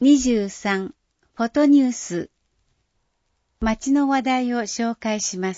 23フォトニュース街の話題を紹介します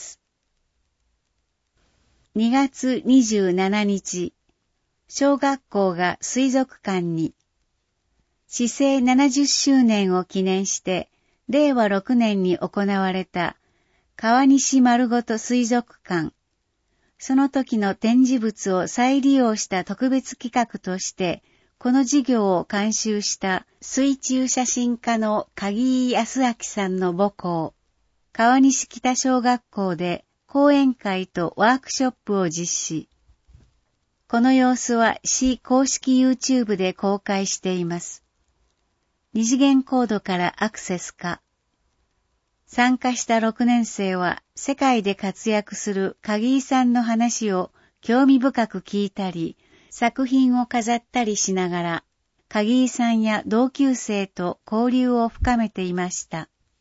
。2月27日、小学校が水族館に、市制70周年を記念して、令和6年に行われた川西丸ごと水族館、その時の展示物を再利用した特別企画として、この事業を監修した水中写真家の鍵井康明さんの母校、川西北小学校で講演会とワークショップを実施。この様子は市公式 YouTube で公開しています。二次元コードからアクセスか。参加した6年生は世界で活躍する鍵井さんの話を興味深く聞いたり、作品を飾ったりしながら、鍵井さんや同級生と交流を深めていました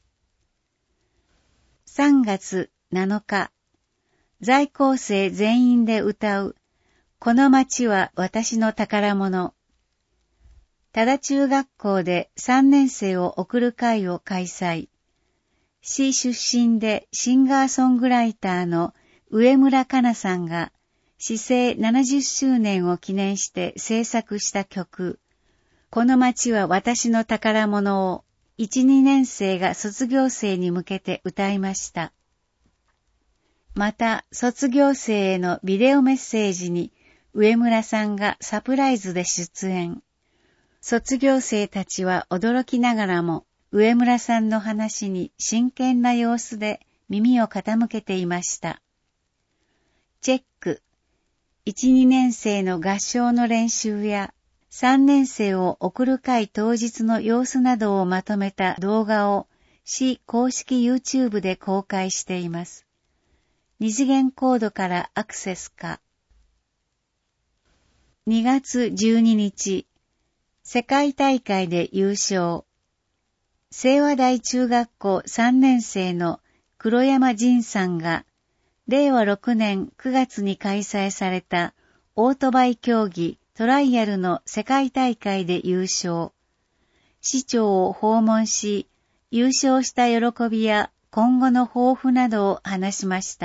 。3月7日、在校生全員で歌う、この街は私の宝物。多田中学校で3年生を送る会を開催。市出身でシンガーソングライターの上村かなさんが、市制70周年を記念して制作した曲、この街は私の宝物を1、2年生が卒業生に向けて歌いました。また、卒業生へのビデオメッセージに上村さんがサプライズで出演。卒業生たちは驚きながらも上村さんの話に真剣な様子で耳を傾けていました。チェック。1、2年生の合唱の練習や3年生を送る会当日の様子などをまとめた動画を市公式 YouTube で公開しています。二次元コードからアクセスか。2月12日、世界大会で優勝。清和大中学校3年生の黒山仁さんが、令和6年9月に開催されたオートバイ競技トライアルの世界大会で優勝。市長を訪問し、優勝した喜びや今後の抱負などを話しました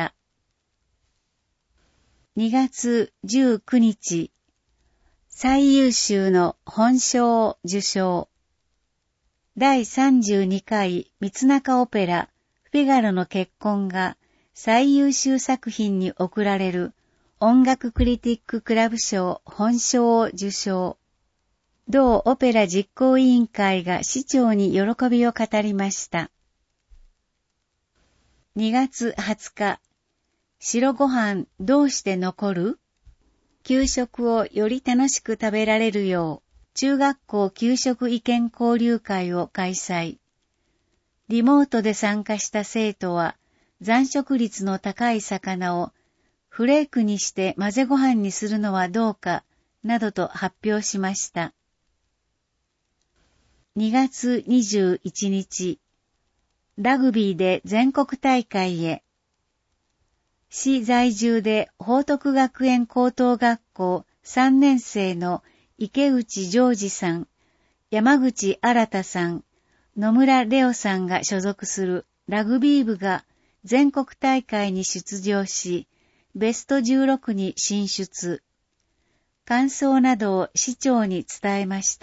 。2月19日、最優秀の本賞を受賞。第32回三中オペラフィガロの結婚が最優秀作品に贈られる音楽クリティッククラブ賞本賞を受賞。同オペラ実行委員会が市長に喜びを語りました。2月20日、白ご飯どうして残る？給食をより楽しく食べられるよう、中学校給食意見交流会を開催。リモートで参加した生徒は、残食率の高い魚をフレークにして混ぜご飯にするのはどうか、などと発表しました。2月21日、ラグビーで全国大会へ。市在住で報徳学園高等学校3年生の池内ジョージさん、山口新さん、野村レオさんが所属するラグビー部が全国大会に出場し、ベスト16に進出。感想などを市長に伝えました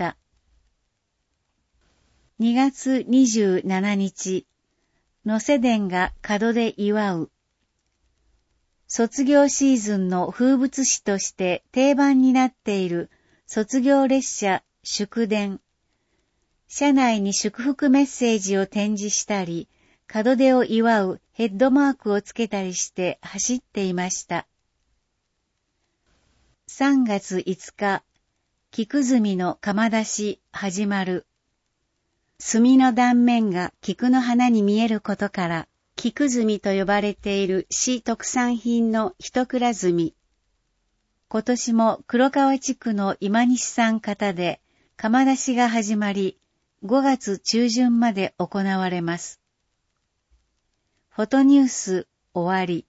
。2月27日、能勢電が門で祝う。卒業シーズンの風物詩として定番になっている卒業列車祝電。車内に祝福メッセージを展示したり、門出を祝うヘッドマークをつけたりして走っていました。3月5日、菊摘の窯出し始まる。炭の断面が菊の花に見えることから、菊摘と呼ばれている市特産品の一蔵摘。今年も黒川地区の今西さん方で窯出しが始まり、5月中旬まで行われます。フォトニュース終わり。